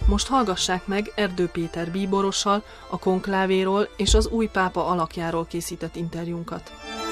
Most hallgassák meg Erdő Péter bíborossal a konklávéról és az új pápa alakjáról készített interjúnkat.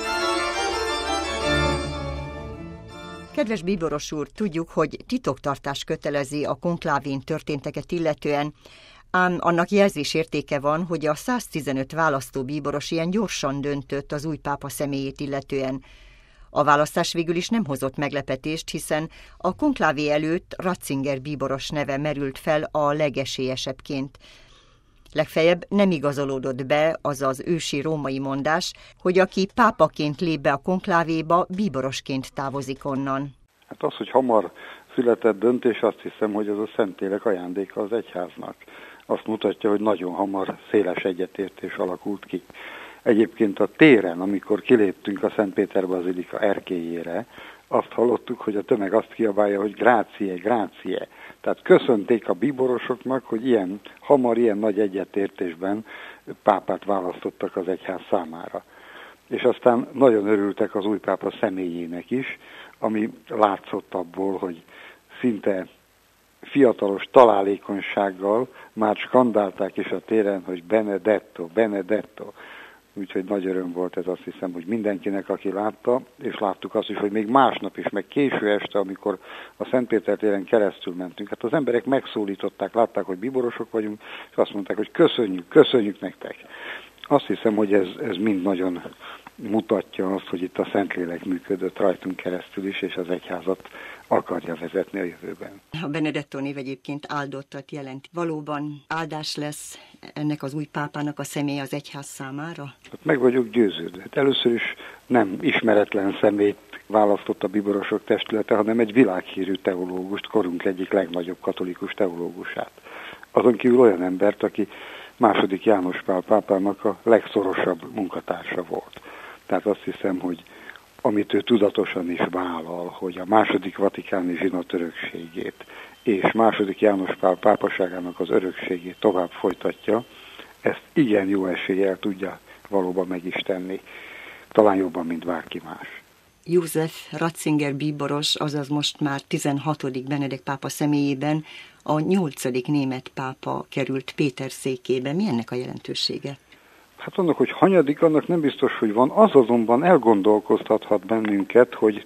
Kedves bíboros úr, tudjuk, hogy titoktartás kötelezi a konklávén történteket illetően, ám annak jelzésértéke van, hogy a 115 választó bíboros ilyen gyorsan döntött az új pápa személyét illetően. A választás végül is nem hozott meglepetést, hiszen a konklávé előtt Ratzinger bíboros neve merült fel a legesélyesebbként. Legfeljebb nem igazolódott be az az ősi római mondás, hogy aki pápaként lép be a konklávéba, bíborosként távozik onnan. Hát az, hogy hamar született döntés, azt hiszem, hogy az a Szentlélek ajándéka az egyháznak. Azt mutatja, hogy nagyon hamar széles egyetértés alakult ki. Egyébként a téren, amikor kiléptünk a Szent Péter bazilika erkélyére, azt hallottuk, hogy a tömeg azt kiabálja, hogy grácie, grácie. Tehát köszönték a bíborosoknak, hogy ilyen hamar, ilyen nagy egyetértésben pápát választottak az egyház számára. És aztán nagyon örültek az új pápa személyének is, ami látszott abból, hogy szinte fiatalos találékonysággal már skandálták is a téren, hogy Benedetto, Benedetto. Úgyhogy nagy öröm volt ez, azt hiszem, hogy mindenkinek, aki látta, és láttuk azt is, hogy még másnap is, meg késő este, amikor a Szentpéter téren keresztül mentünk, hát az emberek megszólították, látták, hogy bíborosok vagyunk, és azt mondták, hogy köszönjük nektek. Azt hiszem, hogy ez mind nagyon mutatja azt, hogy itt a Szentlélek működött rajtunk keresztül is, és az egyházat akarja vezetni a jövőben. A Benedetto név egyébként áldottat jelent. Valóban áldás lesz ennek az új pápának a személye az egyház számára? Hát meg vagyok győződve. Először is nem ismeretlen személyt választott a bíborosok testülete, hanem egy világhírű teológust, korunk egyik legnagyobb katolikus teológusát. Azon kívül olyan embert, aki II. János Pál pápának a legszorosabb munkatársa volt. Tehát azt hiszem, hogy amit ő tudatosan is vállal, hogy a II. Vatikáni zsinat örökségét és II. János Pál pápaságának az örökségét tovább folytatja, ezt igen jó eséllyel tudja valóban meg is tenni. Talán jobban, mint bárki más. József Ratzinger bíboros, azaz most már 16. Benedek pápa személyében a 8. német pápa került Péter székébe. Mi ennek a jelentősége? Hát annak, hogy hanyadik, annak nem biztos, hogy van. Az azonban elgondolkoztathat bennünket, hogy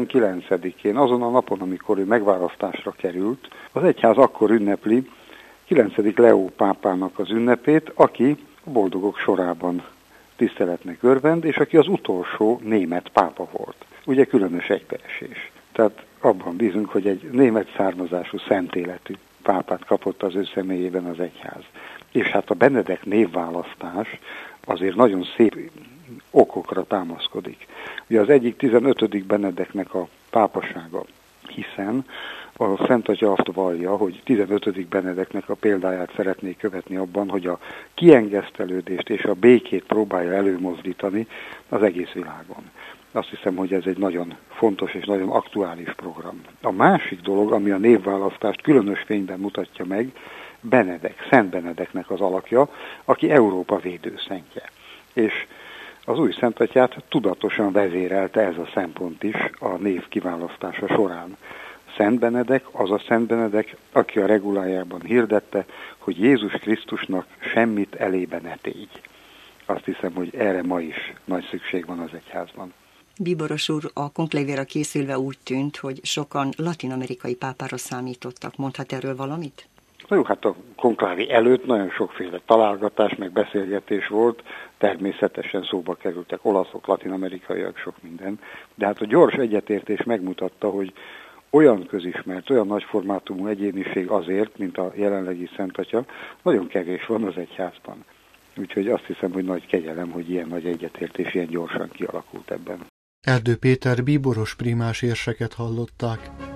19-én, azon a napon, amikor ő megválasztásra került, az egyház akkor ünnepli 9. Leó pápának az ünnepét, aki a boldogok sorában tiszteletnek örvend, és aki az utolsó német pápa volt. Ugye különös egybeesés. Tehát abban bízunk, hogy egy német származású szent életű pápát kapott az ő személyében az egyház. És hát a Benedek névválasztás azért nagyon szép okokra támaszkodik. Ugye az egyik 15. Benedeknek a pápasága, hiszen a Szent Atya azt vallja, hogy 15. Benedeknek a példáját szeretné követni abban, hogy a kiengesztelődést és a békét próbálja előmozdítani az egész világon. Azt hiszem, hogy ez egy nagyon fontos és nagyon aktuális program. A másik dolog, ami a névválasztást különös fényben mutatja meg, Benedek, Szent Benedeknek az alakja, aki Európa védőszentje. És az új Szent Atyát tudatosan vezérelte ez a szempont is a név kiválasztása során. Szent Benedek az a Szent Benedek, aki a regulájában hirdette, hogy Jézus Krisztusnak semmit elébe ne tégy. Azt hiszem, hogy erre ma is nagy szükség van az egyházban. Bíboros úr, a konklávéra készülve úgy tűnt, hogy sokan latin-amerikai pápára számítottak. Mondhat erről valamit? Na jó, hát a konklávé előtt nagyon sokféle találgatás, meg beszélgetés volt, természetesen szóba kerültek olaszok, latin-amerikaiak, sok minden, de hát a gyors egyetértés megmutatta, hogy olyan közismert, olyan nagyformátumú egyéniség azért, mint a jelenlegi Szent Atya, nagyon kevés van az egyházban. Úgyhogy azt hiszem, hogy nagy kegyelem, hogy ilyen nagy egyetértés ilyen gyorsan kialakult ebben. Erdő Péter bíboros primás érseket hallották.